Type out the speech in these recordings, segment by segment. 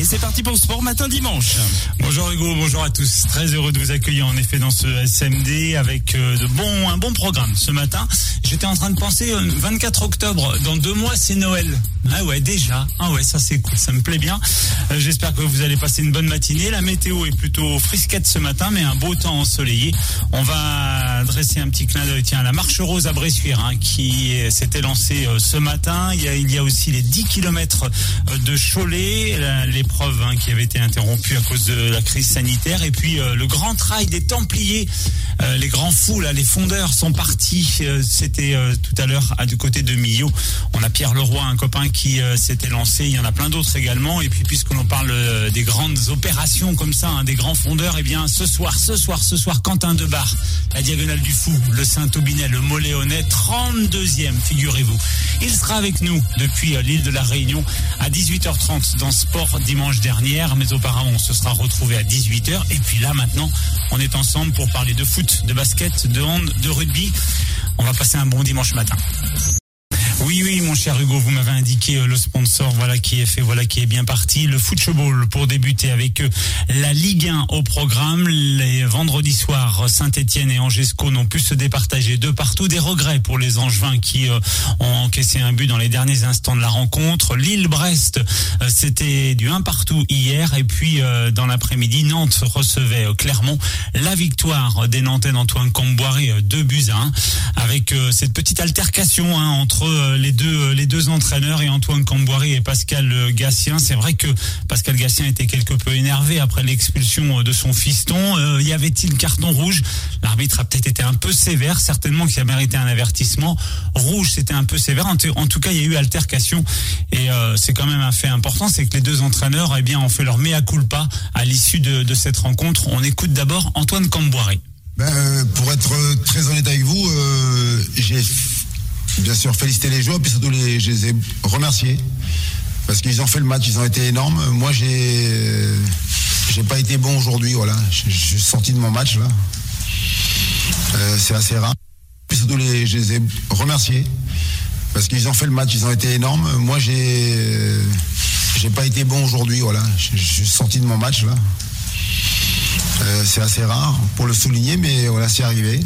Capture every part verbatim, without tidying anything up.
c'est parti pour Sport Matin Dimanche. Bonjour Hugo, bonjour à tous. Très heureux de vous accueillir en effet dans ce S M D avec euh, de bons, un bon programme ce matin. J'étais en train de penser, euh, vingt-quatre octobre, dans deux mois c'est Noël. Ah ouais, déjà. Ah ouais, ça c'est cool, ça me plaît bien. Euh, j'espère que vous allez passer une bonne matinée. La météo est plutôt frisquette ce matin, mais un beau temps ensoleillé. On va dresser un petit clin d'œil, tiens, à la marche rose à Bressuire, hein, qui s'était lancée euh, ce matin. Il y, a, il y a aussi les dix kilomètres de Cholet, l'épreuve hein, qui avait été interrompue à cause de la crise sanitaire. Et puis euh, le grand trail des Templiers, euh, les grands fous, là, les fondeurs sont partis. Euh, C'était euh, tout à l'heure à du côté de Millau. On a Pierre Leroy, un copain qui euh, s'était lancé. Il y en a plein d'autres également. Et puis puisque l'on parle euh, des grandes opérations comme ça, hein, des grands fondeurs, eh bien ce soir, ce soir, ce soir, Quentin Debar, la Diagonale du Fou, le Saint-Aubinet, le Moléonnais, trente-deuxième, figurez-vous. Il sera avec nous depuis euh, l'île de la Réunion à dix-huit heures trente dans Sport dimanche dernier, mais auparavant on se sera retrouvé à dix-huit heures et puis là maintenant on est ensemble pour parler de foot, de basket, de hand, de rugby. On va passer un bon dimanche matin. Oui, oui, mon cher Hugo, vous m'avez indiqué le sponsor, voilà qui est fait, voilà qui est bien parti. Le football pour débuter avec la Ligue un au programme. Les vendredis soirs, Saint-Etienne et Angesco n'ont pu se départager de partout. Des regrets pour les Angevins qui euh, ont encaissé un but dans les derniers instants de la rencontre. Lille-Brest, euh, c'était du un partout hier. Et puis, euh, dans l'après-midi, Nantes recevait euh, Clermont. La victoire des Nantais d'Antoine Comboiré, euh, deux buts à un, avec euh, cette petite altercation hein, entre euh, les deux les deux entraîneurs et Antoine Comboiré et Pascal Gassien. C'est vrai que Pascal Gassien était quelque peu énervé après l'expulsion de son fiston. Euh, y avait-il carton rouge? L'arbitre a peut-être été un peu sévère, certainement qu'il a mérité un avertissement. Rouge, c'était un peu sévère. En, t- en tout cas, il y a eu altercation et euh, c'est quand même un fait important, c'est que les deux entraîneurs eh bien, ont fait leur mea culpa à l'issue de, de cette rencontre. On écoute d'abord Antoine Comboiré. Ben, euh, pour être très honnête avec vous, euh, j'ai bien sûr félicité les joueurs, puis surtout les, je les ai remerciés parce qu'ils ont fait le match, ils ont été énormes. Moi, j'ai euh, j'ai pas été bon aujourd'hui, voilà. Je suis sorti de mon match là. Euh, c'est assez rare. Puis surtout les, je les ai remerciés parce qu'ils ont fait le match, ils ont été énormes. Moi, j'ai euh, j'ai pas été bon aujourd'hui, voilà. Je, je suis sorti de mon match là. Euh, c'est assez rare pour le souligner, mais voilà, c'est arrivé.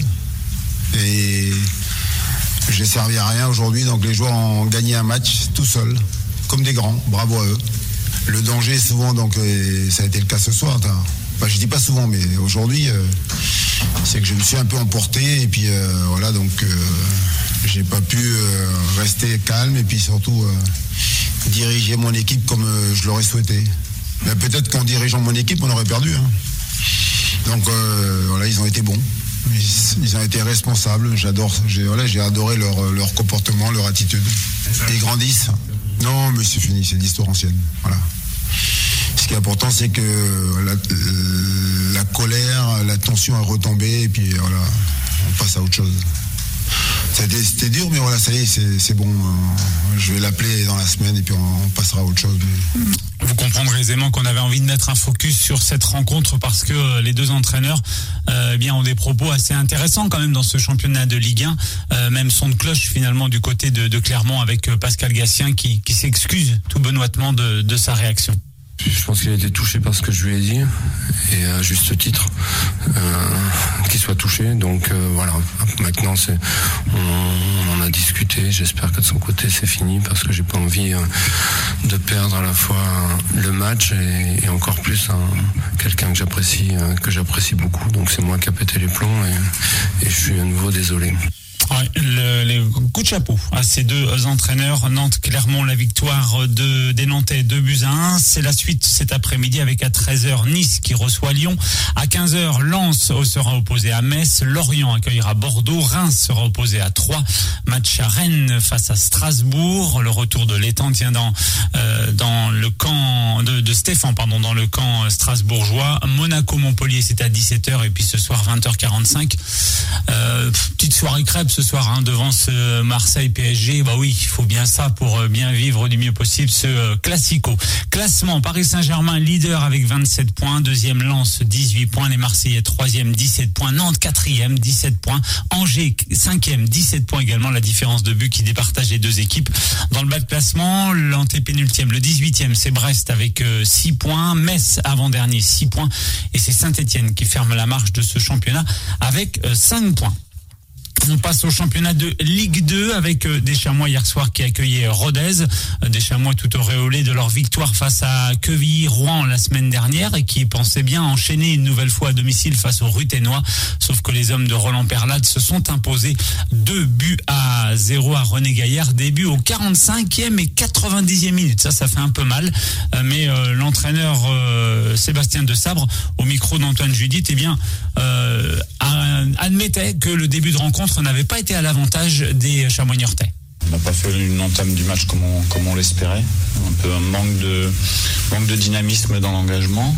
Et j'ai servi à rien aujourd'hui, donc les joueurs ont gagné un match tout seuls, comme des grands, bravo à eux. Le danger souvent, donc ça a été le cas ce soir. Enfin, je dis pas souvent, mais aujourd'hui, euh, c'est que je me suis un peu emporté et puis euh, voilà, donc euh, j'ai pas pu euh, rester calme et puis surtout euh, diriger mon équipe comme euh, je l'aurais souhaité. Mais peut-être qu'en dirigeant mon équipe, on aurait perdu. Hein. Donc euh, voilà, ils ont été bons. Ils, ils ont été responsables. J'adore, j'ai, voilà, j'ai adoré leur, leur comportement, leur attitude. Ils grandissent. Non, mais c'est fini, c'est de l'histoire ancienne. Voilà. Ce qui est important, c'est que la, la colère, la tension a retombé et puis voilà, on passe à autre chose. C'était, c'était dur, mais voilà, ça y est, c'est, c'est bon. Je vais l'appeler dans la semaine et puis on, on passera à autre chose. Mais... Vous comprendrez aisément qu'on avait envie de mettre un focus sur cette rencontre parce que les deux entraîneurs euh, eh bien, ont des propos assez intéressants quand même dans ce championnat de Ligue un. Euh, même son de cloche finalement du côté de, de Clermont avec Pascal Gassien qui, qui s'excuse tout benoîtement de, de sa réaction. Je pense qu'il a été touché par ce que je lui ai dit et à juste titre euh, qu'il soit touché, donc euh, voilà, maintenant c'est on, on en a discuté, j'espère que de son côté c'est fini parce que j'ai pas envie euh, de perdre à la fois le match et, et encore plus un, quelqu'un que j'apprécie euh, que j'apprécie beaucoup, donc c'est moi qui a pété les plombs et, et je suis à nouveau désolé. Ouais, le, les coups de chapeau à ces deux entraîneurs. Nantes-Clermont, la victoire de, des Nantais, deux buts à un. C'est la suite cet après-midi avec à treize heures Nice qui reçoit Lyon. À quinze heures, Lens sera opposé à Metz. Lorient accueillera Bordeaux. Reims sera opposé à Troyes. Match à Rennes face à Strasbourg. Le retour de l'étang tient dans, euh, dans le camp de, de Stéphane, pardon, dans le camp strasbourgeois. Monaco-Montpellier, c'est à dix-sept heures. Et puis ce soir, vingt heures quarante-cinq. Euh, petite soirée crêpes ce soir hein, devant ce Marseille P S G. Bah oui, il faut bien ça pour bien vivre du mieux possible ce euh, classico. Classement, Paris Saint-Germain leader avec vingt-sept points, deuxième Lens dix-huit points, les Marseillais troisième dix-sept points, Nantes quatrième dix-sept points, Angers cinquième dix-sept points également, la différence de but qui départage les deux équipes. Dans le bas de classement, l'antépénultième, le dix-huitième, c'est Brest avec euh, six points, Metz avant-dernier six points et c'est Saint-Etienne qui ferme la marche de ce championnat avec euh, cinq points. On passe au championnat de Ligue deux avec des Chamois hier soir qui accueillaient Rodez. Des Chamois tout auréolés de leur victoire face à Quevilly-Rouen la semaine dernière et qui pensaient bien enchaîner une nouvelle fois à domicile face aux Ruténois. Sauf que les hommes de Roland Perlade se sont imposés deux buts à zéro à René Gaillard. Début au quarante-cinquième et quatre-vingt-dixième minute. Ça, ça fait un peu mal. Mais euh, l'entraîneur euh, Sébastien de Sabre, au micro d'Antoine Judith, eh bien, euh, admettait que le début de rencontre n'avait pas été à l'avantage des Chamois niortais. On n'a pas fait une entame du match comme on, comme on l'espérait. Un peu un manque de, manque de dynamisme dans l'engagement.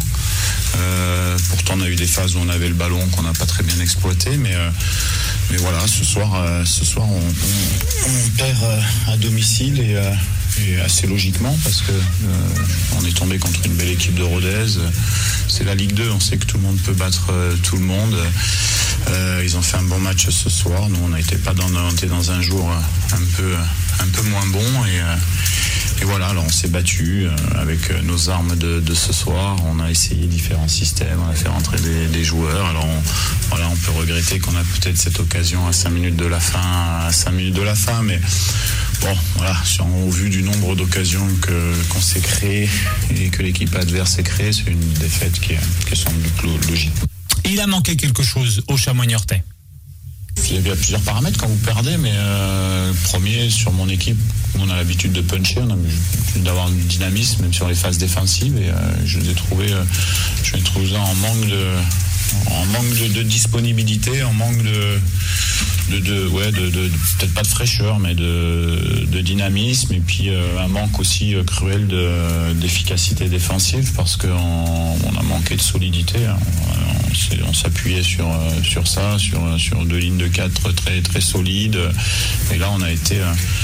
Euh, pourtant, on a eu des phases où on avait le ballon qu'on n'a pas très bien exploité. Mais, euh, mais voilà, ce soir, euh, ce soir on, on, on perd euh, à domicile et, euh, et assez logiquement parce que euh, on est tombé contre une belle équipe de Rodez. C'est la Ligue deux, on sait que tout le monde peut battre euh, tout le monde. Euh, ils ont fait un bon match ce soir. Nous, on n'était pas dans, on était dans un jour un peu, un peu moins bon et, euh, et voilà. Alors, on s'est battu euh, avec nos armes de, de ce soir. On a essayé différents systèmes, on a fait rentrer des, des joueurs. Alors, on, voilà, on peut regretter qu'on a peut-être cette occasion à cinq minutes de la fin, à cinq minutes de la fin, mais bon, voilà. Au vu du nombre d'occasions que qu'on s'est créées et que l'équipe adverse s'est créée, c'est une défaite qui, qui semble logique. Il a manqué quelque chose au Chamois niortais. Il y a bien plusieurs paramètres quand vous perdez, mais euh, premier, sur mon équipe, on a l'habitude de puncher, on a l'habitude d'avoir un dynamisme, même sur les phases défensives, et euh, je les ai trouvés, euh, je les ai trouvés en manque de, en manque de, de disponibilité, en manque de, de, de ouais, de, de, peut-être pas de fraîcheur, mais de, de dynamisme, et puis euh, un manque aussi euh, cruel de, d'efficacité défensive, parce qu'on on a manqué de solidité. Hein. On, on s'appuyait sur, sur ça, sur, sur deux lignes de quatre très, très solides, et là on a été,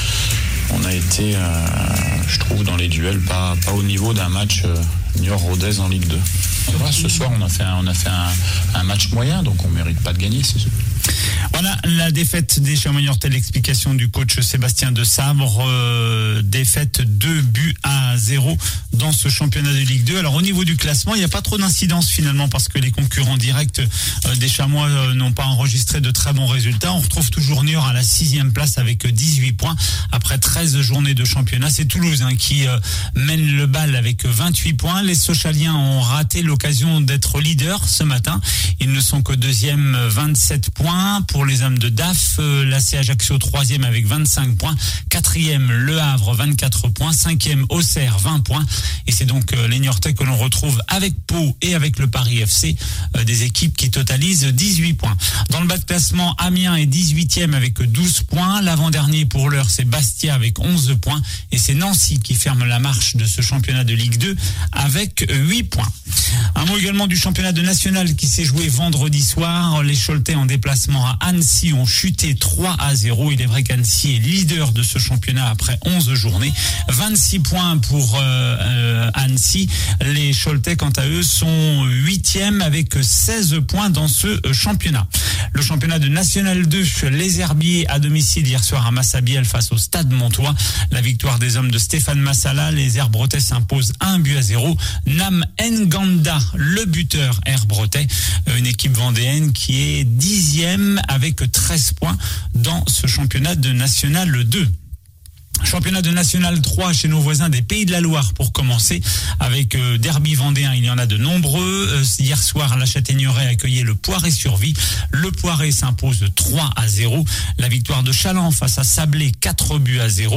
on a été euh, je trouve, dans les duels, pas, pas au niveau d'un match euh, Niort-Rodez en Ligue deux. Voilà, ce soir, on a fait, un, on a fait un, un match moyen, donc on ne mérite pas de gagner, c'est sûr. Voilà la défaite des Chamois niortais, l'explication du coach Sébastien de Sabre. Euh, défaite deux buts à zéro dans ce championnat de Ligue deux. Alors au niveau du classement, il n'y a pas trop d'incidence finalement parce que les concurrents directs euh, des Chamois euh, n'ont pas enregistré de très bons résultats. On retrouve toujours Niort à la sixième place avec dix-huit points après treize journées de championnat. C'est Toulouse hein, qui euh, mène le bal avec vingt-huit points. Les Sochaliens ont raté l'occasion d'être leaders ce matin. Ils ne sont que deuxième, vingt-sept points. Pour les hommes de D A F, euh, l'A C Ajaccio troisième avec vingt-cinq points, quatrième Le Havre vingt-quatre points, cinquième Auxerre vingt points, et c'est donc euh, les Niortais que l'on retrouve avec Pau et avec le Paris F C, euh, des équipes qui totalisent dix-huit points. Dans le bas de classement, Amiens est dix-huitième avec douze points, l'avant-dernier pour l'heure c'est Bastia avec onze points, et c'est Nancy qui ferme la marche de ce championnat de Ligue deux avec huit points. Un mot également du championnat de national qui s'est joué vendredi soir. Les Choletais en déplacement à Annecy ont chuté trois à zéro. Il est vrai qu'Annecy est leader de ce championnat après onze journées. vingt-six points pour euh, euh, Annecy. Les Choletais, quant à eux, sont huitièmes avec seize points dans ce championnat. Le championnat de National deux, les Herbiers à domicile hier soir à Massabielle face au Stade Montois. La victoire des hommes de Stéphane Massala. Les Herbretais s'imposent un but à zéro. Nam Nganda, le buteur Herbretais, une équipe vendéenne qui est dixième avec treize points dans ce championnat de National deux. Championnat de National trois chez nos voisins des Pays de la Loire pour commencer avec euh, derby vendéen, il y en a de nombreux. Euh, hier soir, la Châtaigneraie accueillait le Poiré-sur-Vie. Le Poiré s'impose trois à zéro. La victoire de Chaland face à Sablé, quatre buts à zéro.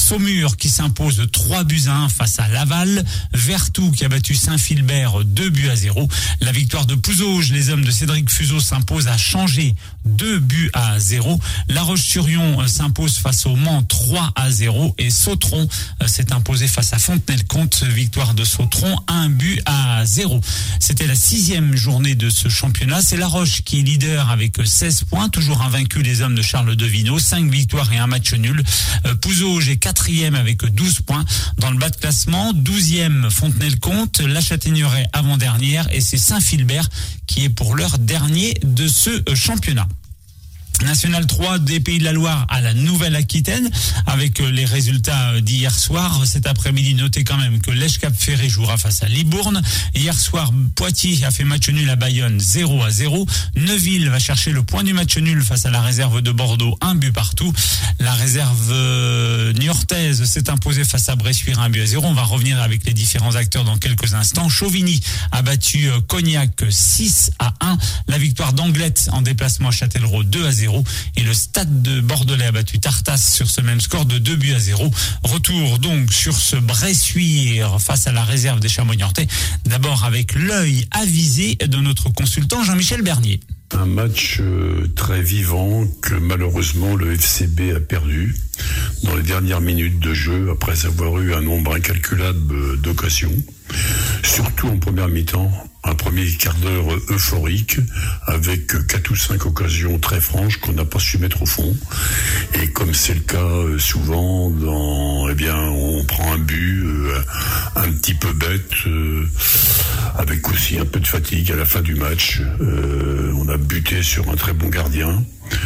Saumur qui s'impose trois buts à un face à Laval. Vertou qui a battu Saint-Philbert deux buts à zéro. La victoire de Pouzauges, les hommes de Cédric Fuseau s'imposent à Changé deux buts à zéro. La Roche-sur-Yon s'impose face au Mans trois à zéro. Et Sautron s'est imposé face à Fontenay-le-Comte. Victoire de Sautron, un but à zéro. C'était la sixième journée de ce championnat. C'est La Roche qui est leader avec seize points. Toujours invaincu les hommes de Charles Devineau. cinq victoires et un match nul. Pouzauges est quatrième avec douze points. Dans le bas de classement, douzième Fontenay-le-Comte. La Châtaigneraie avant-dernière. Et c'est Saint-Philbert qui est pour l'heure dernier de ce championnat. National trois des Pays de la Loire à la Nouvelle-Aquitaine avec les résultats d'hier soir. Cet après-midi, notez quand même que l'Èche-Cap-Ferré jouera face à Libourne. Hier soir, Poitiers a fait match nul à Bayonne zéro à zéro. Neuville va chercher le point du match nul face à la réserve de Bordeaux, un but partout. La réserve niortaise s'est imposée face à Bressuire, un but à zéro. On va revenir avec les différents acteurs dans quelques instants. Chauvigny a battu Cognac six à un. La victoire d'Anglette en déplacement à Châtellerault deux à zéro. Et le Stade de Bordelais a battu Tartas sur ce même score de deux buts à zéro. Retour donc sur ce Bressuire face à la réserve des Chamois-Niortais. D'abord avec l'œil avisé de notre consultant Jean-Michel Bernier. Un match euh, très vivant que malheureusement le F C B a perdu dans les dernières minutes de jeu après avoir eu un nombre incalculable d'occasions, surtout en première mi-temps. Un premier quart d'heure euphorique avec quatre ou cinq occasions très franches qu'on n'a pas su mettre au fond. Et comme c'est le cas souvent, dans, eh bien, on prend un but euh, un petit peu bête, euh, avec aussi un peu de fatigue à la fin du match. Euh, on a buté sur un très bon gardien.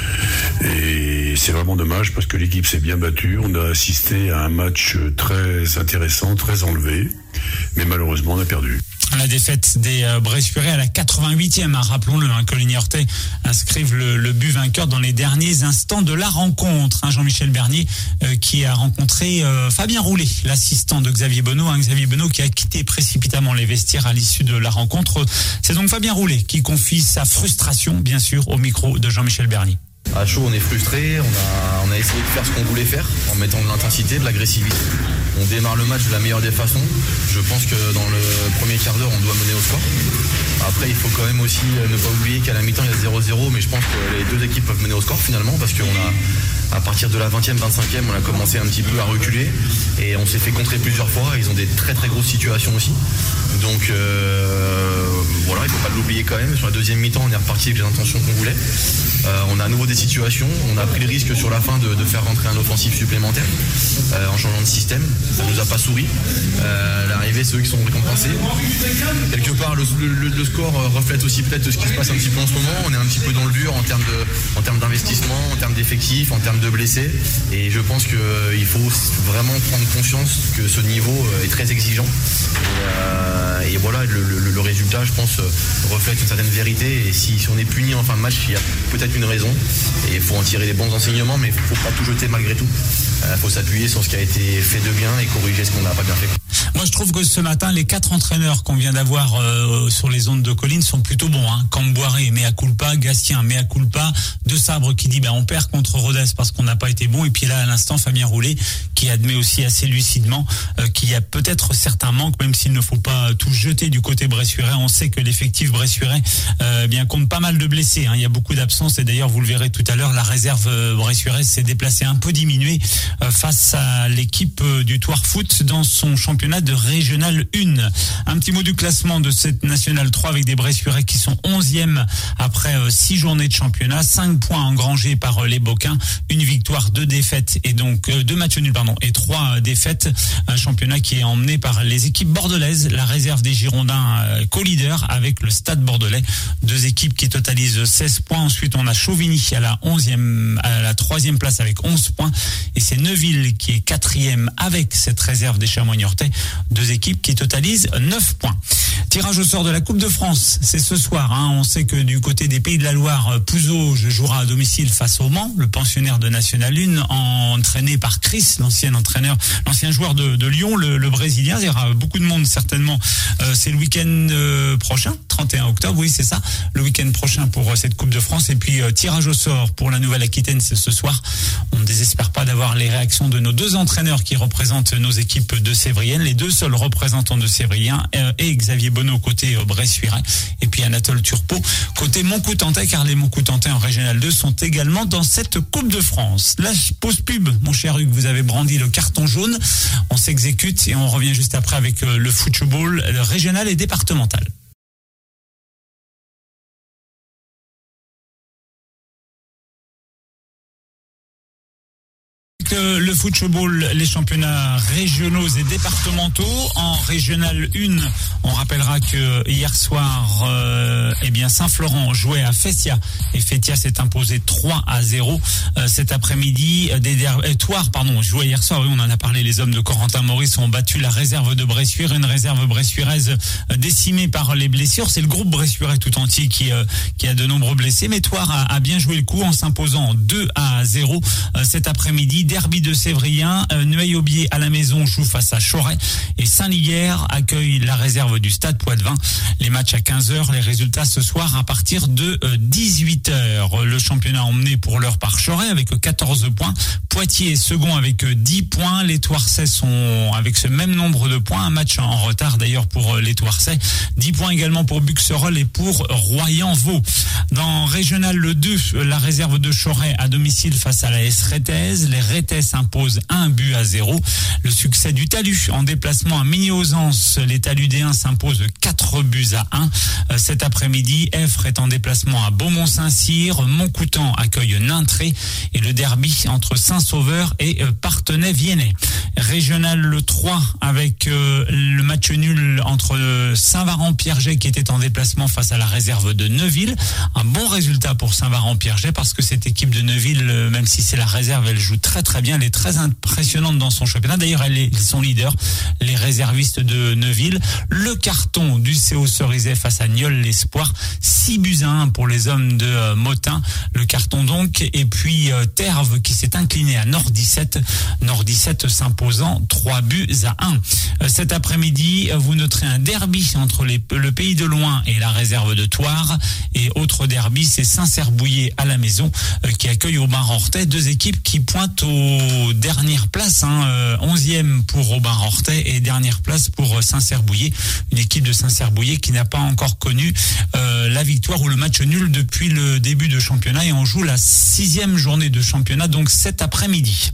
Et c'est vraiment dommage parce que l'équipe s'est bien battue. On a assisté à un match très intéressant, très enlevé. Mais malheureusement, on a perdu. La défaite des euh, Bressuirais à la quatre-vingt-huitième, hein, rappelons-le, hein, que les Niortais inscrivent le, le but vainqueur dans les derniers instants de la rencontre. Hein, Jean-Michel Bernier euh, qui a rencontré euh, Fabien Roulet, l'assistant de Xavier Bonneau. Hein, Xavier Bonneau qui a quitté précipitamment les vestiaires à l'issue de la rencontre. C'est donc Fabien Roulet qui confie sa frustration, bien sûr, au micro de Jean-Michel Bernier. À chaud, on est frustré, on a, on a essayé de faire ce qu'on voulait faire en mettant de l'intensité, de l'agressivité. On démarre le match de la meilleure des façons. Je pense que dans le premier quart d'heure, on doit mener au score. Après, il faut quand même aussi ne pas oublier qu'à la mi-temps, il y a zéro zéro, mais je pense que les deux équipes peuvent mener au score finalement, parce qu'on a, à partir de la vingtième, vingt-cinquième, on a commencé un petit peu à reculer et on s'est fait contrer plusieurs fois. Ils ont des très très grosses situations aussi. Donc euh, voilà, il ne faut pas l'oublier quand même. Sur la deuxième mi-temps, on est reparti avec les intentions qu'on voulait. Euh, on a à nouveau des situations. On a pris le risque sur la fin de, de faire rentrer un offensif supplémentaire euh, en changeant de système. Ça nous a pas souri. Euh, l'arrivée, c'est eux qui sont récompensés. Quelque part, le, le, le score reflète aussi peut-être ce qui se passe un petit peu en ce moment. On est un petit peu dans le dur en termes de, en termes d'investissement, en termes d'effectifs, en termes de blessés. Et je pense qu'il euh, faut vraiment prendre conscience que ce niveau est très exigeant. Et, euh, et voilà, le, le, le résultat, je pense, reflète une certaine vérité. Et si, si on est puni en fin de match, il y a peut-être une raison. Et il faut en tirer les bons enseignements, mais il ne faut pas tout jeter malgré tout. Il euh, faut s'appuyer sur ce qui a été fait de bien et corriger ce qu'on n'a pas bien fait. Moi, je trouve que ce matin, les quatre entraîneurs qu'on vient d'avoir euh, sur les ondes de Collines sont plutôt bons. Hein. Camboiré, mea culpa, Gastien, mea culpa, De Sabre qui dit ben, on perd contre Rodez parce qu'on n'a pas été bon. Et puis là, à l'instant, Fabien Roulet qui admet aussi assez lucidement euh, qu'il y a peut-être certains manques, même s'il ne faut pas tout jeter du côté bressuirais. On sait que l'effectif bressuirais euh, bien compte pas mal de blessés. Hein. Il y a beaucoup d'absences et d'ailleurs, vous le verrez tout à l'heure, la réserve euh, bressuirais s'est déplacée un peu diminuée euh, face à l'équipe euh, du Thouars Foot dans son championnat de Régional un. Un petit mot du classement de cette Nationale trois avec des Bressuirais qui sont onzième après six journées de championnat, cinq points engrangés par les Boquins, une victoire, deux défaites et donc euh, deux matchs nuls pardon et trois défaites. Un championnat qui est emmené par les équipes bordelaises, la réserve des Girondins euh, co-leader avec le Stade Bordelais, deux équipes qui totalisent seize points. Ensuite, on a Chauvigny à la onzième, à la troisième place avec onze points et c'est Neuville qui est quatrième avec cette réserve des Chamois-Niortais Deux équipes qui totalisent neuf points. Tirage au sort de la Coupe de France, c'est ce soir. Hein. On sait que du côté des Pays de la Loire, Pouzeau jouera à domicile face au Mans, le pensionnaire de National un, entraîné par Chris, l'ancien entraîneur, l'ancien joueur de, de Lyon, le, le Brésilien. Il y aura beaucoup de monde certainement. Euh, c'est le week-end euh, prochain, trente et un octobre, oui c'est ça, le week-end prochain pour euh, cette Coupe de France. Et puis euh, tirage au sort pour la Nouvelle-Aquitaine, c'est ce soir. On ne désespère pas d'avoir les réactions de nos deux entraîneurs qui représentent nos équipes de Sévrienne, les deux seuls représentants de Sévrien, euh, et Xavier Bonneau côté euh, Bressuirais, et puis Anatole Turpot côté Montcoutantais, car les Montcoutantais en Régional deux sont également dans cette Coupe de France. Là, pause pub, mon cher Hugues, vous avez brandi le carton jaune. On s'exécute et on revient juste après avec euh, le football le régional et départemental. Le football, les championnats régionaux et départementaux. En régional un, on rappellera que hier soir, euh, eh bien Saint-Florent jouait à Festia et Festia s'est imposé trois à zéro. Euh, cet après-midi, des der- euh, Thouars, pardon, jouait hier soir. Oui, on en a parlé. Les hommes de Corentin Maurice ont battu la réserve de Bressuire, une réserve bressuiraise décimée par les blessures. C'est le groupe bressuirais tout entier qui euh, qui a de nombreux blessés. Mais Thouars a, a bien joué le coup en s'imposant deux à zéro euh, cet après-midi. Derby de Sévrien, euh, Nueil-Aubier à la maison joue face à Choret et Saint-Liguerre accueille la réserve du Stade Poitvin. Les matchs à quinze heures, les résultats ce soir à partir de euh, dix-huit heures. Le championnat emmené pour l'heure par Choret avec quatorze points. Poitiers est second avec dix points. Les Thouarsais sont avec ce même nombre de points. Un match en retard d'ailleurs pour les Thouarsais. dix points également pour Buxerolles et pour Royan-Vaux. Dans Régional le deux, la réserve de Choret à domicile face à la S Réthez. Les Réthez s'impose un but à zéro. Le succès du Talus en déplacement à Migny-Ausence. Les Taludéens s'imposent quatre buts à un. Cet après-midi, Effre est en déplacement à Beaumont-Saint-Cyr. Montcoutan accueille Nintré et le derby entre Saint-Sauveur et Parthenay-Viennet. Régional le trois avec euh, le match nul entre Saint-Varan-Pierget qui était en déplacement face à la réserve de Neuville. Un bon résultat pour Saint-Varan-Pierget parce que cette équipe de Neuville, euh, même si c'est la réserve, elle joue très très bien. Elle est très impressionnante dans son championnat. D'ailleurs, elle est son leader, les réservistes de Neuville. Le carton du C O Cerizay face à Nieul l'Espoir. six buts à un pour les hommes de euh, Motin. Le carton donc. Et puis euh, Terve qui s'est incliné à Nord dix-sept. Nord dix-sept s'imposant trois buts à un. Euh, cet après-midi, euh, vous noterez un derby entre les, le Pays de Loing et la réserve de Thouars. Et autre derby, c'est Saint-Cerbouillet à la maison euh, qui accueille Aubin-Rorthais. Deux équipes qui pointent aux dernières places. Hein, euh, onzième pour Aubin-Rorthais et dernière place pour euh, Saint-Cerbouillet. Une équipe de Saint-Cerbouillet qui n'a pas encore connu euh, la victoire ou le match nul depuis le début de championnat. Et on joue la sixième journée de championnat, donc cet après-midi.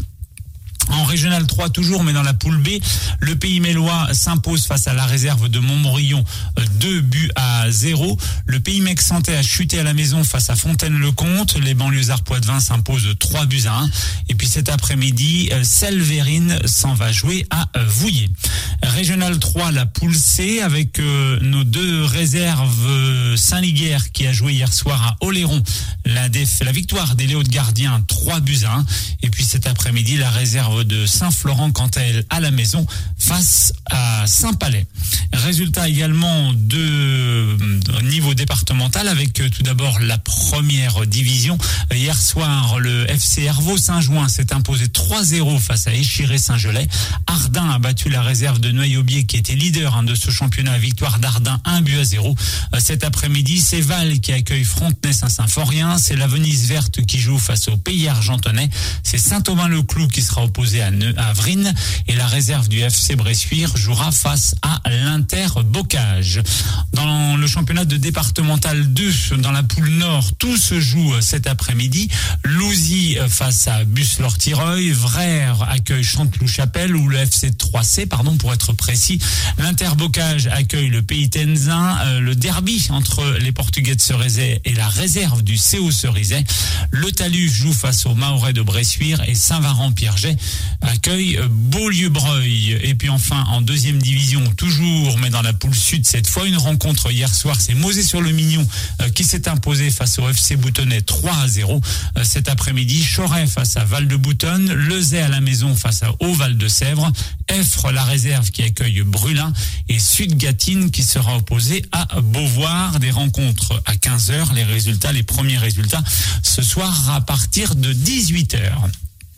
En Régional trois toujours, mais dans la poule B, le Pays Mélois s'impose face à la réserve de Montmorillon, deux buts à zéro. Le Pays Mexantais a chuté à la maison face à Fontaine-le-Comte. Les banlieusards Poitvin s'imposent trois buts à un. Et puis cet après-midi, Selverine s'en va jouer à Vouillé. Régional trois, la poule C, avec euh, nos deux réserves, Saint-Liguerre qui a joué hier soir à Oléron. La, déf- la victoire des Léo de Gardien, trois buts à un. Et puis cet après-midi, la réserve de Saint-Florent, quant à elle, à la maison, face à Saint-Palais. Résultat également de, de niveau départemental, avec tout d'abord la première division. Hier soir, le F C Hervaux Saint-Jouin s'est imposé trois zéro face à Échiré-Saint-Gelais. Ardin a battu la réserve de Nueil-Aubier, qui était leader hein, de ce championnat. Victoire d'Ardin, un but à zéro. Cet après-midi, c'est Val qui accueille Frontenay-Saint-Symphorien. C'est la Venise Verte qui joue face au Pays Argentonnais. C'est Saint-Aubin-le-Clou qui sera opposé à, ne- à Vrines. Et la réserve du F C Bressuire jouera face à l'Inter-Bocage. Dans le championnat de départemental deux, dans la poule Nord, tout se joue cet après-midi. Louzy face à Busse-Lortireuil. Vrères accueille Chanteloup-Chapelle, ou le F C trois C, pardon, pour être précis. L'Inter-Bocage accueille le Pays Tenzin. Euh, le derby entre les Portugais de Cerizay et la réserve du C O Cerizay. Le Talus joue face aux Mahorais de Bressuire et Saint-Varan-Pierget accueille Beaulieu-Breuil. Et puis enfin, en deuxième division toujours, mais dans la poule sud cette fois. Une rencontre hier soir, c'est Mosée-sur-le-Mignon euh, qui s'est imposé face au F C Boutonnais trois à zéro. Euh, cet après-midi, Choret face à Val-de-Boutonne, Lezay à la maison face à Haut-Val-de-Sèvres, Effre la réserve qui accueille Brulin et Sud-Gatine qui sera opposé à Beauvoir. Des rencontres à quinze heures. Les résultats, les premiers résultats ce soir à partir de dix-huit heures.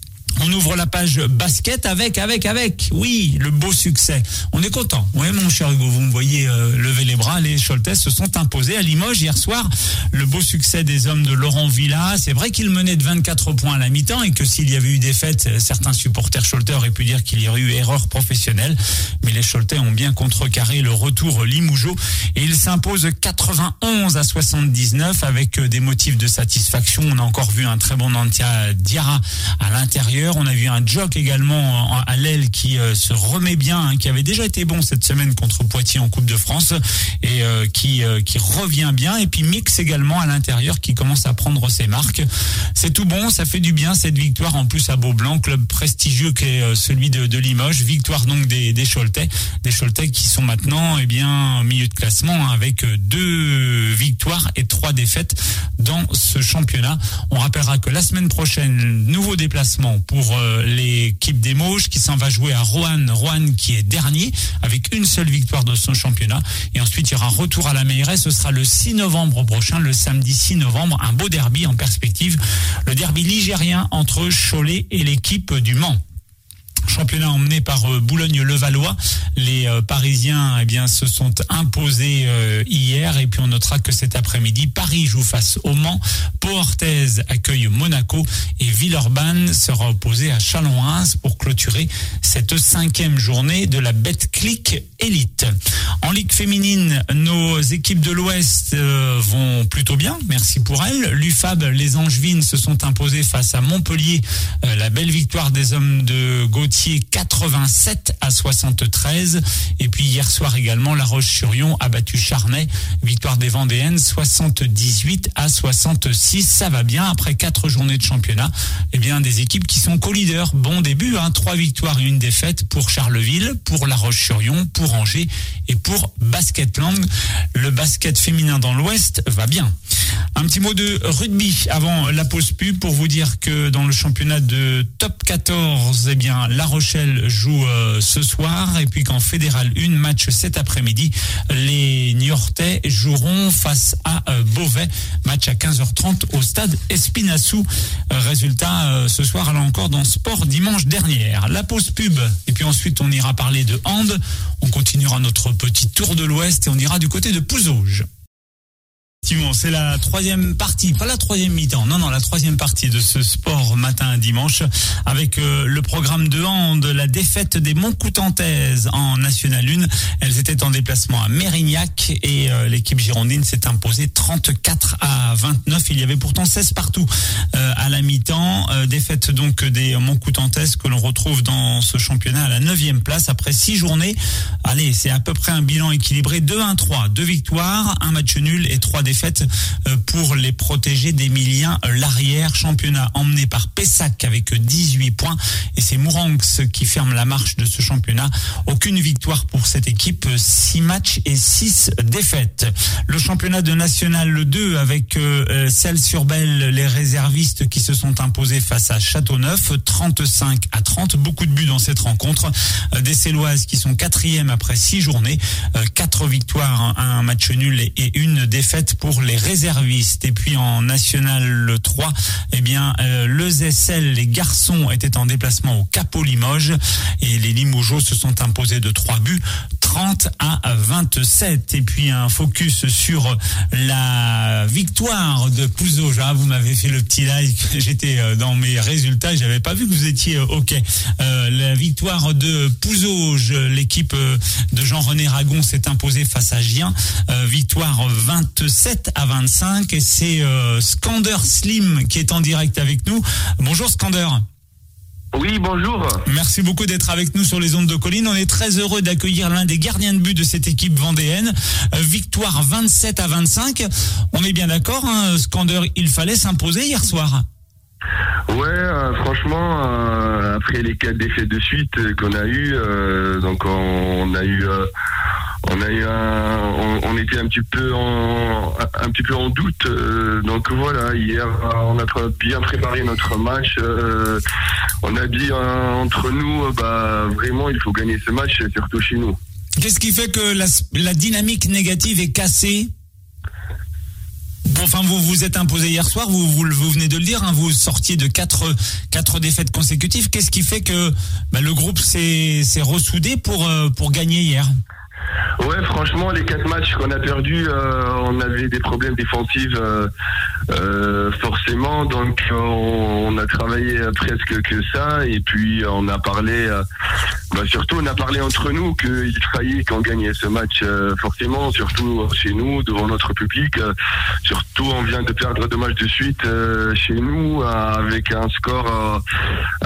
On ouvre la page basket avec, avec, avec, oui, le beau succès. On est content. Oui, mon cher Hugo, vous me voyez euh, lever les bras. Les Choletais se sont imposés à Limoges hier soir. Le beau succès des hommes de Laurent Villa. C'est vrai qu'ils menaient de vingt-quatre points à la mi-temps et que s'il y avait eu défaite, certains supporters Choletais auraient pu dire qu'il y aurait eu erreur professionnelle. Mais les Choletais ont bien contrecarré le retour limougeau et ils s'imposent quatre-vingt-onze à soixante-dix-neuf avec des motifs de satisfaction. On a encore vu un très bon Nantia Diarra à l'intérieur. On a vu un Jock également à l'aile qui euh, se remet bien, hein, qui avait déjà été bon cette semaine contre Poitiers en Coupe de France et euh, qui euh, qui revient bien. Et puis Mix également à l'intérieur qui commence à prendre ses marques. C'est tout bon, ça fait du bien cette victoire en plus à Beaublanc, club prestigieux qui est euh, celui de, de Limoges. Victoire donc des, des Choletais, des Choletais qui sont maintenant eh bien au milieu de classement hein, avec deux victoires et trois défaites dans ce championnat. On rappellera que la semaine prochaine, nouveau déplacement pour euh, l'équipe des Mauges qui s'en va jouer à Roanne. Roanne qui est dernier avec une seule victoire de son championnat. Et ensuite, il y aura un retour à la Meilleray. Ce sera le six novembre prochain, le samedi six novembre. Un beau derby en perspective. Le derby ligérien entre Cholet et l'équipe du Mans. Championnat emmené par euh, Boulogne-Levallois. Les euh, Parisiens eh bien, se sont imposés euh, hier. Et puis on notera que cet après-midi, Paris joue face au Mans. Pau-Orthez accueille Monaco. Et Villeurbanne sera opposé à Châlons-Reims pour clôturer cette cinquième journée de la Betclic Elite. En Ligue féminine, nos équipes de l'Ouest euh, vont plutôt bien. Merci pour elles. L'U F A B, les Angevines se sont imposés face à Montpellier. Euh, la belle victoire des hommes de Gauthier. quatre-vingt-sept à soixante-treize. Et puis hier soir également, La Roche-sur-Yon a battu Charnay. Victoire des Vendéennes, soixante-dix-huit à soixante-six. Ça va bien après quatre journées de championnat. Eh bien, des équipes qui sont co-leaders. Bon début, hein. Trois victoires et une défaite pour Charleville, pour La Roche-sur-Yon, pour Angers et pour Basketland. Le basket féminin dans l'Ouest va bien. Un petit mot de rugby avant la pause pub pour vous dire que dans le championnat de top quatorze, eh bien, La Rochelle joue euh, ce soir et puis qu'en Fédéral un, match cet après-midi, les Niortais joueront face à euh, Beauvais. Match à quinze heures trente au stade Espinassou. Euh, résultat euh, ce soir là encore dans Sport dimanche dernier. La pause pub et puis ensuite on ira parler de hand. On continuera notre petit tour de l'Ouest et on ira du côté de Pouzauges. Effectivement, c'est la troisième partie, pas la troisième mi-temps, non, non, la troisième partie de ce sport matin à dimanche avec euh, le programme de hand, la défaite des Montcoutantaises en National un. Elles étaient en déplacement à Mérignac et euh, l'équipe girondine s'est imposée trente-quatre à vingt-neuf. Il y avait pourtant seize partout euh, à la mi-temps. Euh, défaite donc des Montcoutantaises que l'on retrouve dans ce championnat à la neuvième place après six journées. Allez, c'est à peu près un bilan équilibré, deux un trois, deux victoires, un match nul et trois défaites pour les protégés d'Emilien Larrière. Championnat emmené par Pessac avec dix-huit points et c'est Mouranx qui ferme la marche de ce championnat. Aucune victoire pour cette équipe, six matchs et six défaites. Le championnat de National deux avec euh, Celles-sur-Belle, les réservistes qui se sont imposés face à Châteauneuf, trente-cinq à trente. Beaucoup de buts dans cette rencontre. Euh, des Céloises qui sont quatrième après six journées, euh, quatre victoires, un, un match nul et, et une défaite pour les réservistes. Et puis en National trois, eh bien euh, le Zessel, les garçons étaient en déplacement au Capot Limoges et les Limougeaux se sont imposés de trois buts, trente à vingt-sept. Et puis un focus sur la victoire de Pouzauges. Ah, vous m'avez fait le petit like, j'étais dans mes résultats, j'avais pas vu que vous étiez ok. Euh, la victoire de Pouzauges, l'équipe de Jean-René Ragon s'est imposée face à Gien. Euh, victoire vingt-sept à vingt-cinq et c'est euh, Skander Slim qui est en direct avec nous. Bonjour Skander. Oui, bonjour. Merci beaucoup d'être avec nous sur les ondes de Colline. On est très heureux d'accueillir l'un des gardiens de but de cette équipe vendéenne. Euh, victoire vingt-sept à vingt-cinq. On est bien d'accord, hein, Skander, il fallait s'imposer hier soir. Ouais, euh, franchement, euh, après les quatre défaites de suite euh, qu'on a eu, euh, donc on, on a eu, euh, on a eu un, on, on était un petit peu en, un petit peu en doute. Euh, donc voilà, hier, on a bien préparé notre match. Euh, on a dit euh, entre nous, euh, bah vraiment, il faut gagner ce match, surtout chez nous. Qu'est-ce qui fait que la, la dynamique négative est cassée? Bon, enfin, vous vous êtes imposé hier soir, vous, vous, vous venez de le dire, hein, vous sortiez de quatre, quatre défaites consécutives. Qu'est-ce qui fait que bah, le groupe s'est, s'est ressoudé pour, pour gagner hier? Ouais, franchement, les quatre matchs qu'on a perdus, euh, on avait des problèmes défensifs euh, euh, forcément, donc on, on a travaillé presque que ça, et puis on a parlé, euh, bah, surtout on a parlé entre nous qu'il fallait qu'on gagne ce match euh, forcément, surtout chez nous, devant notre public, euh, surtout on vient de perdre deux matchs de suite euh, chez nous, euh, avec un score euh,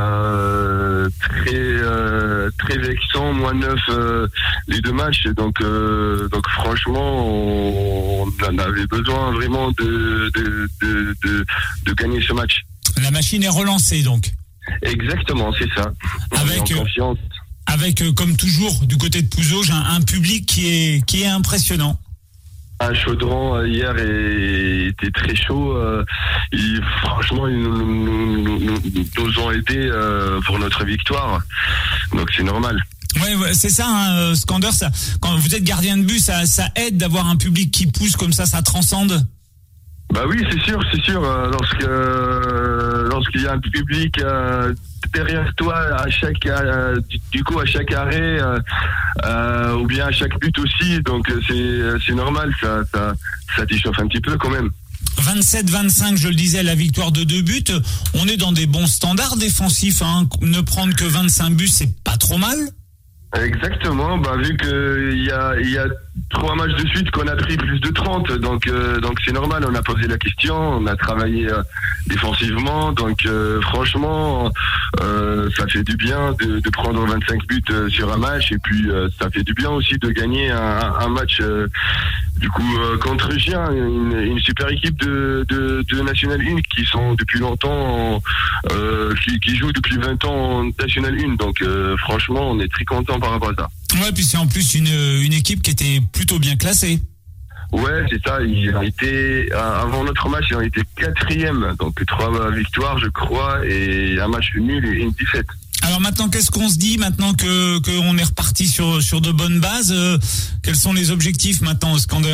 euh, très, euh, très vexant, moins neuf euh, les deux matchs, donc euh, donc franchement on, on en avait besoin vraiment de de, de de de gagner ce match. La machine est relancée donc. Exactement, c'est ça. Avec euh, avec euh, comme toujours du côté de Pouzauges un, un public qui est qui est impressionnant. Un Chaudron hier est, était très chaud. Euh, ils, franchement, ils nous, nous, nous, nous, nous ont aidés euh, pour notre victoire, donc c'est normal. Ouais, ouais, c'est ça, hein, Skander. Ça, quand vous êtes gardien de but, ça, ça aide d'avoir un public qui pousse comme ça, ça transcende. Bah oui, c'est sûr, c'est sûr. Euh, lorsque euh, lorsqu'il y a un public euh, derrière toi, à chaque euh, du, du coup à chaque arrêt euh, euh, ou bien à chaque but aussi, donc c'est c'est normal, ça ça ça t'échauffe un petit peu quand même. vingt-sept vingt-cinq, je le disais, la victoire de deux buts. On est dans des bons standards défensifs. Hein. Ne prendre que vingt-cinq buts, c'est pas trop mal. Exactement, bah vu que il y a il y a trois matchs de suite qu'on a pris plus de trente, donc euh, donc c'est normal, on a posé la question, on a travaillé euh, défensivement, donc euh, franchement euh, ça fait du bien de, de prendre vingt-cinq buts euh, sur un match, et puis euh, ça fait du bien aussi de gagner un, un match euh, du coup euh, contre Gien, une, une super équipe de, de, de National un qui sont depuis longtemps euh, qui, qui jouent depuis vingt ans en National un, donc euh, franchement on est très content par rapport à ça. Ouais, puis c'est en plus une, une équipe qui était plutôt bien classée. Ouais, c'est ça. Ils ont été, avant notre match, ils ont été quatrième. Donc trois victoires, je crois, et un match nul et une défaite. Alors maintenant, qu'est-ce qu'on se dit maintenant que qu'on est reparti sur sur de bonnes bases? euh, Quels sont les objectifs maintenant, Skander?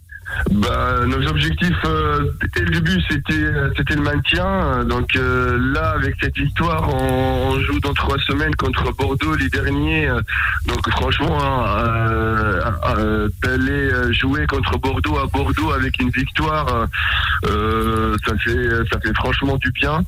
Bah, nos objectifs euh, dès le début, c'était c'était le maintien. Donc euh, là, avec cette victoire, on, on joue dans trois semaines contre Bordeaux, les derniers. Donc franchement, euh, euh, d'aller jouer contre Bordeaux à Bordeaux avec une victoire, euh, ça fait ça fait franchement du bien.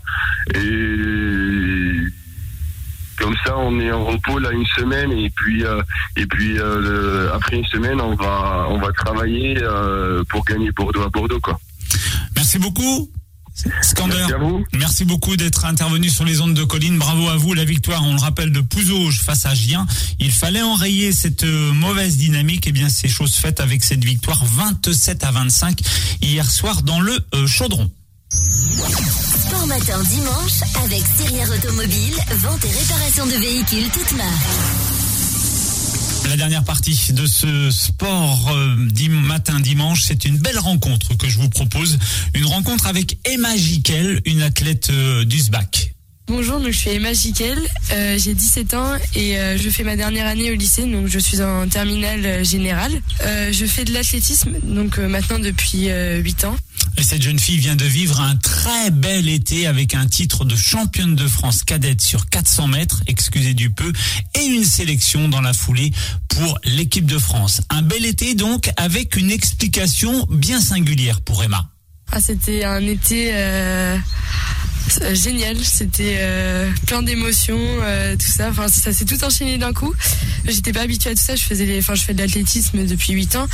Et comme ça, on est en repos là une semaine, et puis euh, et puis euh, après une semaine, on va on va travailler euh, pour gagner Bordeaux à Bordeaux, quoi. Merci beaucoup, Skander. Merci à vous. Merci beaucoup d'être intervenu sur les ondes de Colline. Bravo à vous. La victoire, on le rappelle, de Pouzauges face à Gien. Il fallait enrayer cette mauvaise dynamique. Et bien, c'est chose faite avec cette victoire vingt-sept à vingt-cinq hier soir dans le euh, Chaudron. Sport matin dimanche avec Sirière Automobile, vente et réparation de véhicules toutes marques. La dernière partie de ce sport euh, dim- matin dimanche, c'est une belle rencontre que je vous propose. Une rencontre avec Emma Jiquel, une athlète euh, d'Uzbak. Bonjour, donc je suis Emma Jiquel, euh, j'ai dix-sept ans et euh, je fais ma dernière année au lycée, donc je suis en terminale euh, générale. Euh, je fais de l'athlétisme, donc euh, maintenant depuis euh, huit ans. Et cette jeune fille vient de vivre un très bel été avec un titre de championne de France cadette sur quatre cents mètres, excusez du peu, et une sélection dans la foulée pour l'équipe de France. Un bel été donc avec une explication bien singulière pour Emma. Ah, c'était un été euh, génial, c'était euh, plein d'émotions, euh, tout ça. Enfin, ça s'est tout enchaîné d'un coup. J'étais pas habituée à tout ça. Je faisais, les, enfin, je fais de l'athlétisme depuis huit ans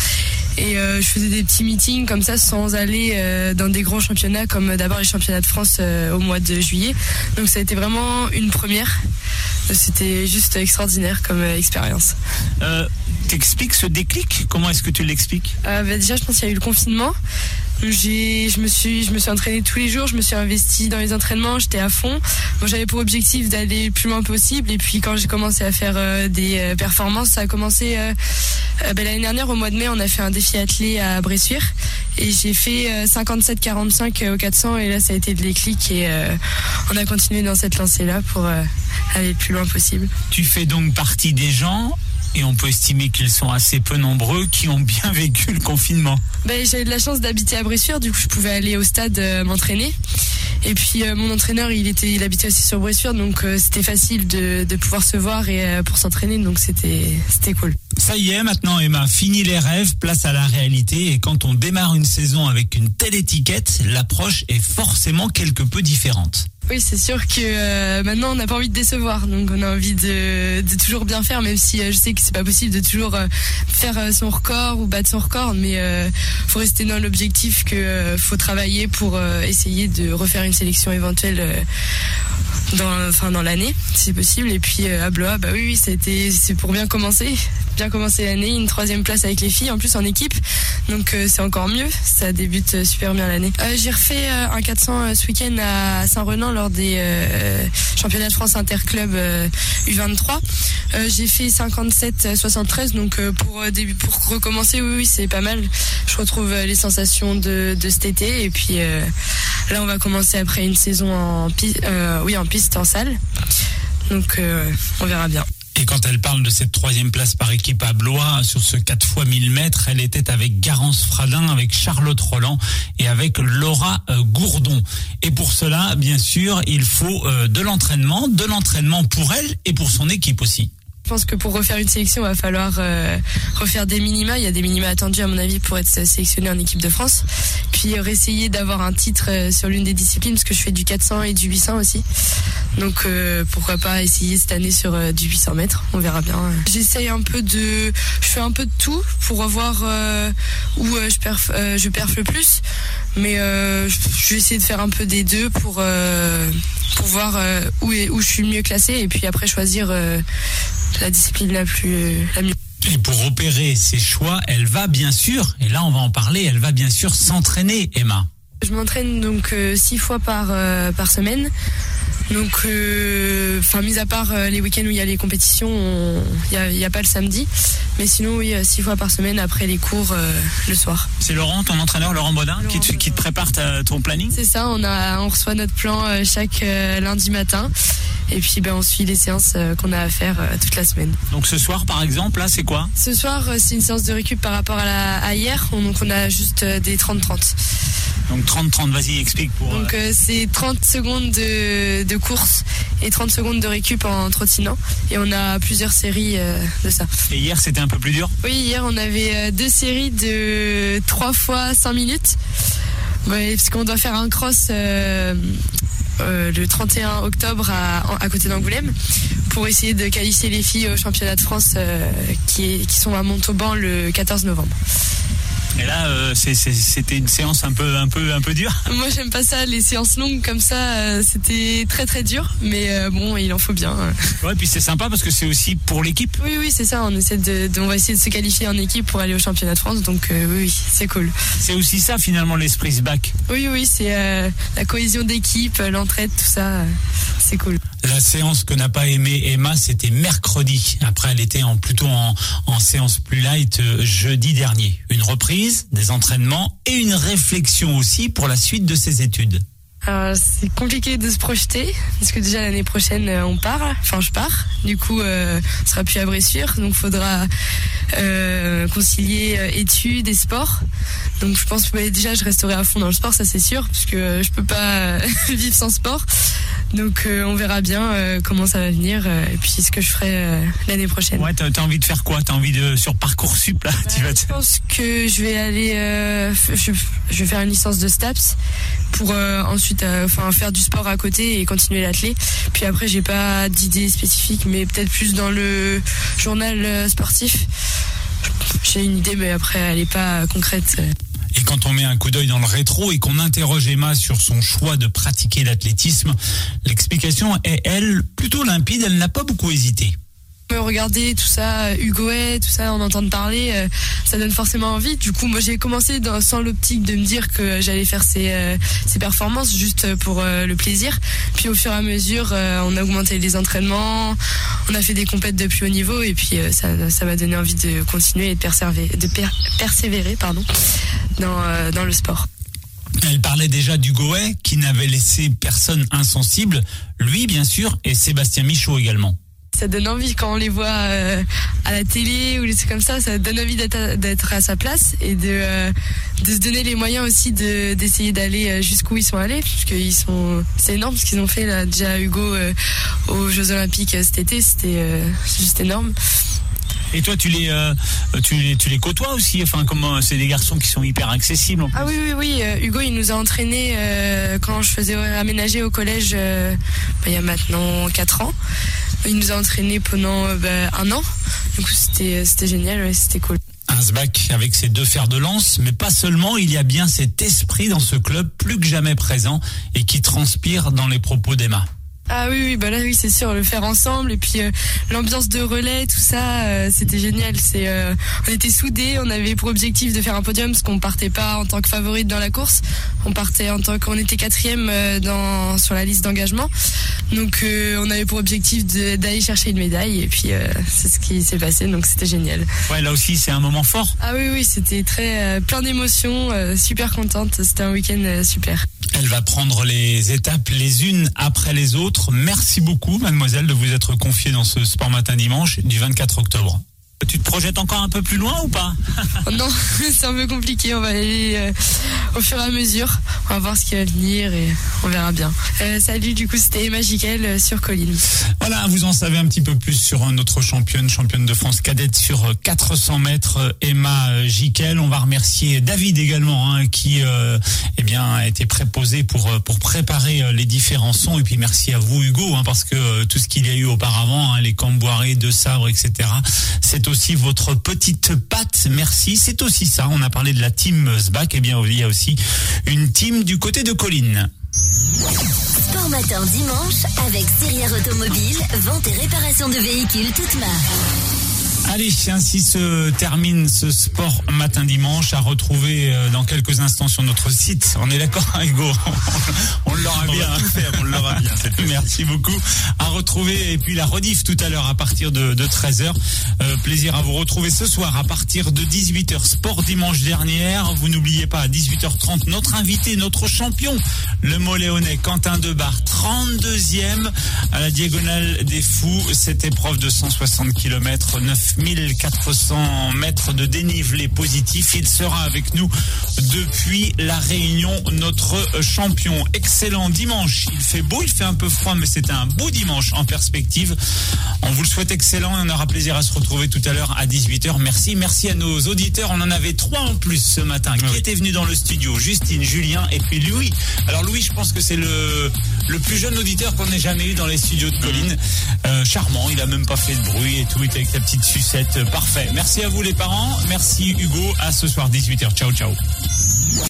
Et euh, je faisais des petits meetings comme ça sans aller euh, dans des grands championnats comme euh, d'abord les championnats de France euh, au mois de juillet. Donc ça a été vraiment une première. C'était juste extraordinaire comme euh, expérience. Euh, t'expliques ce déclic ? Comment est-ce que tu l'expliques ? euh, bah Déjà, je pense qu'il y a eu le confinement. J'ai, je me suis, je me suis entraînée tous les jours, je me suis investie dans les entraînements, j'étais à fond. Moi, j'avais pour objectif d'aller le plus loin possible. Et puis, quand j'ai commencé à faire euh, des euh, performances, ça a commencé euh, euh, ben, l'année dernière au mois de mai. On a fait un défi athlé à Bressuire et j'ai fait euh, cinquante-sept quarante-cinq au quatre cents. Et là, ça a été de l'éclic et euh, on a continué dans cette lancée-là pour euh, aller le plus loin possible. Tu fais donc partie des gens. Et on peut estimer qu'ils sont assez peu nombreux qui ont bien vécu le confinement. Ben, j'avais de la chance d'habiter à Bressuire, du coup je pouvais aller au stade euh, m'entraîner. Et puis euh, mon entraîneur, il était, il habitait aussi sur Bressuire, donc euh, c'était facile de, de pouvoir se voir et euh, pour s'entraîner, donc c'était, c'était cool. Ça y est, maintenant Emma, fini les rêves, place à la réalité. Et quand on démarre une saison avec une telle étiquette, l'approche est forcément quelque peu différente. Oui, c'est sûr que euh, maintenant on n'a pas envie de décevoir, donc on a envie de, de toujours bien faire, même si euh, je sais que c'est pas possible de toujours euh, faire euh, son record ou battre son record, mais euh, faut rester dans l'objectif que euh, faut travailler pour euh, essayer de refaire une sélection éventuelle euh, dans, enfin dans l'année, si c'est possible. Et puis euh, à Blois, bah oui, oui, ça a été, c'est pour bien commencer, bien commencer l'année, une troisième place avec les filles, en plus en équipe, donc euh, c'est encore mieux, ça débute euh, super bien l'année. Euh, j'ai refait euh, un quatre cents euh, ce week-end à Saint-Renan lors des euh, championnats de France interclub euh, U vingt-trois. Euh, j'ai fait cinquante-sept soixante-treize, donc euh, pour euh, début, pour recommencer, oui, oui, c'est pas mal. Je retrouve euh, les sensations de, de cet été, et puis euh, là on va commencer après une saison en piste, euh, oui en piste, en salle. Donc euh, on verra bien. Et quand elle parle de cette troisième place par équipe à Blois, sur ce quatre fois mille mètres, elle était avec Garance Fradin, avec Charlotte Roland et avec Laura euh, Gourdon. Et pour cela, bien sûr, il faut euh, de l'entraînement, de l'entraînement pour elle et pour son équipe aussi. Je pense que pour refaire une sélection, il va falloir euh, refaire des minima. Il y a des minima attendus, à mon avis, pour être sélectionné en équipe de France. Puis euh, essayer d'avoir un titre euh, sur l'une des disciplines, parce que je fais du quatre cents et du huit cents aussi. Donc euh, pourquoi pas essayer cette année sur euh, du huit cents mètres, on verra bien. J'essaye un peu de... Je fais un peu de tout pour voir euh, où euh, je, perf, euh, je perf le plus. Mais euh, je vais essayer de faire un peu des deux pour, euh, pour voir euh, où, est, où je suis le mieux classée. Et puis après choisir... Euh, la discipline la plus la mieux. Et pour opérer ses choix, elle va bien sûr, et là on va en parler, elle va bien sûr s'entraîner, Emma. Je m'entraîne donc euh, six fois par euh, par semaine. Donc, enfin, euh, mis à part euh, les week-ends où il y a les compétitions, il y a, y a pas le samedi. Mais sinon, oui, euh, six fois par semaine après les cours euh, le soir. C'est Laurent, ton entraîneur, Laurent Baudin, Laurent qui, te, qui te prépare ta, ton planning ? C'est ça, on a, on reçoit notre plan euh, chaque euh, lundi matin. Et puis, ben, on suit les séances euh, qu'on a à faire euh, toute la semaine. Donc, ce soir, par exemple, là, c'est quoi ? Ce soir, euh, c'est une séance de récup par rapport à, la, à hier. On, donc, on a juste euh, des trente trente. Donc trente trente, vas-y, explique pour... Donc euh, c'est trente secondes de, de course et trente secondes de récup en trottinant. Et on a plusieurs séries euh, de ça. Et hier, c'était un peu plus dur ? Oui, hier, on avait euh, deux séries de trois fois cinq minutes. Ouais, parce qu'on doit faire un cross euh, euh, le trente et un octobre à, à côté d'Angoulême pour essayer de qualifier les filles au championnat de France euh, qui, est, qui sont à Montauban le quatorze novembre. Et là, euh, c'est, c'est, c'était une séance un peu, un peu, un peu dure. Moi, j'aime pas ça, les séances longues comme ça. Euh, c'était très, très dur, mais euh, bon, il en faut bien. Ouais, puis c'est sympa parce que c'est aussi pour l'équipe. Oui, oui, c'est ça. On essaie de, de, on va essayer de se qualifier en équipe pour aller au championnat de France. Donc, euh, oui, oui, c'est cool. C'est aussi ça finalement l'esprit S B A C. Oui, oui, c'est euh, la cohésion d'équipe, l'entraide, tout ça. Euh, c'est cool. La séance que n'a pas aimé Emma, c'était mercredi. Après, elle était en, plutôt en, en séance plus light euh, jeudi dernier. Une reprise, des entraînements et une réflexion aussi pour la suite de ses études. Alors, c'est compliqué de se projeter parce que déjà l'année prochaine on part, enfin je pars. Du coup, euh, on sera plus à Bressuire, donc faudra euh, concilier euh, études et sport. Donc je pense que ouais, déjà je resterai à fond dans le sport, ça c'est sûr, parce que euh, je peux pas euh, vivre sans sport. Donc euh, on verra bien euh, comment ça va venir euh, et puis ce que je ferai euh, l'année prochaine. Ouais, t'as, t'as envie de faire quoi ? T'as envie de sur Parcoursup là bah, tu vas te... Je pense que je vais aller, euh, je, je vais faire une licence de STAPS pour euh, ensuite, euh, enfin faire du sport à côté et continuer l'athlé. Puis après, j'ai pas d'idée spécifique, mais peut-être plus dans le journal euh, sportif. j'ai une idée, mais après, elle n'est pas concrète. Et quand on met un coup d'œil dans le rétro et qu'on interroge Emma sur son choix de pratiquer l'athlétisme, l'explication est, elle, plutôt limpide. Elle n'a pas beaucoup hésité. Regarder tout ça, Ugoet, tout ça, en entendre parler, euh, ça donne forcément envie. Du coup, moi, j'ai commencé dans, sans l'optique de me dire que j'allais faire ces, euh, ces performances juste pour euh, le plaisir. Puis au fur et à mesure, euh, on a augmenté les entraînements, on a fait des compètes de plus haut niveau, et puis euh, ça, ça m'a donné envie de continuer et de persévérer, de per- persévérer, pardon, dans, euh, dans le sport. Elle parlait déjà d'Ugoet, qui n'avait laissé personne insensible, lui bien sûr, et Sébastien Michaud également. Ça donne envie quand on les voit euh, à la télé ou des trucs comme ça, ça donne envie d'être à, d'être à sa place et de, euh, de se donner les moyens aussi de, d'essayer d'aller jusqu'où ils sont allés, puisqu'ils sont, c'est énorme ce qu'ils ont fait là, déjà Hugo euh, aux Jeux Olympiques cet été, c'était euh, juste énorme. Et toi, tu les, euh, tu les, tu les côtoies aussi. Enfin, comment c'est des garçons qui sont hyper accessibles. En plus. Ah oui, oui, oui. Euh, Hugo, il nous a entraînés euh, quand je faisais aménager au collège. Euh, bah, il y a maintenant quatre ans. Il nous a entraînés pendant euh, bah, un an. Du coup, c'était, c'était génial. Ouais, c'était cool. Un SBAC avec ses deux fers de lance, mais pas seulement. Il y a bien cet esprit dans ce club plus que jamais présent et qui transpire dans les propos d'Emma. Ah oui, oui, bah là, oui, c'est sûr, le faire ensemble, et puis euh, l'ambiance de relais, tout ça, euh, c'était génial. C'est, euh, on était soudés, on avait pour objectif de faire un podium, parce qu'on partait pas en tant que favorite dans la course, on partait en tant qu'on était quatrième euh, dans sur la liste d'engagement. Donc, euh, on avait pour objectif de, d'aller chercher une médaille, et puis euh, c'est ce qui s'est passé, donc c'était génial. Ouais, là aussi, c'est un moment fort. Ah oui, oui, c'était très euh, plein d'émotions, euh, super contente. C'était un week-end euh, super. Elle va prendre les étapes les unes après les autres. Merci beaucoup, mademoiselle, de vous être confiée dans ce Sport Matin Dimanche du vingt-quatre octobre. Tu te projettes encore un peu plus loin ou pas? Non, c'est un peu compliqué. On va aller euh, au fur et à mesure. On va voir ce qui va venir et on verra bien. Euh, salut, du coup, c'était Emma Giquel euh, sur Colline. Voilà, vous en savez un petit peu plus sur notre championne, championne de France cadette sur quatre cents mètres, Emma Giquel. On va remercier David également, hein, qui euh, eh bien, a été préposé pour, pour préparer les différents sons. Et puis merci à vous, Hugo, hein, parce que euh, tout ce qu'il y a eu auparavant, hein, les camboirés, de sabre, et cetera, c'est aussi votre petite patte. Merci. C'est aussi ça. On a parlé de la team SBAC. Eh bien, il y a aussi une team du côté de Colline. Sport Matin Dimanche avec Sirière Automobile, vente et réparation de véhicules toutes marques. Allez, ainsi se termine ce Sport Matin Dimanche, à retrouver dans quelques instants sur notre site. On est d'accord, Hugo? On l'aura bien. On va tout faire, on l'aura bien. Merci beaucoup. À retrouver, et puis la rediff tout à l'heure à partir de, de treize heures. Euh, plaisir à vous retrouver ce soir à partir de dix-huit heures. Sport Dimanche dernière. Vous n'oubliez pas, à dix-huit heures trente, notre invité, notre champion, le Moléonais, Quentin Debar, trente-deuxième à la Diagonale des Fous. Cette épreuve de cent soixante kilomètres, neuf mille quatre cents mètres de dénivelé positif. Il sera avec nous depuis la Réunion, notre champion. Excellent dimanche. Il fait beau, il fait un peu froid, mais c'est un beau dimanche en perspective. On vous le souhaite excellent et on aura plaisir à se retrouver tout à l'heure à dix-huit heures. Merci. Merci à nos auditeurs. On en avait trois en plus ce matin qui oui. étaient venus dans le studio. Justine, Julien et puis Louis. Alors Louis, je pense que c'est le, le plus jeune auditeur qu'on ait jamais eu dans les studios de Colline. Euh, charmant, il a même pas fait de bruit et tout. Il était avec ta petite sucette. Parfait. Merci à vous les parents. Merci Hugo. À ce soir dix-huit heures. Ciao, ciao.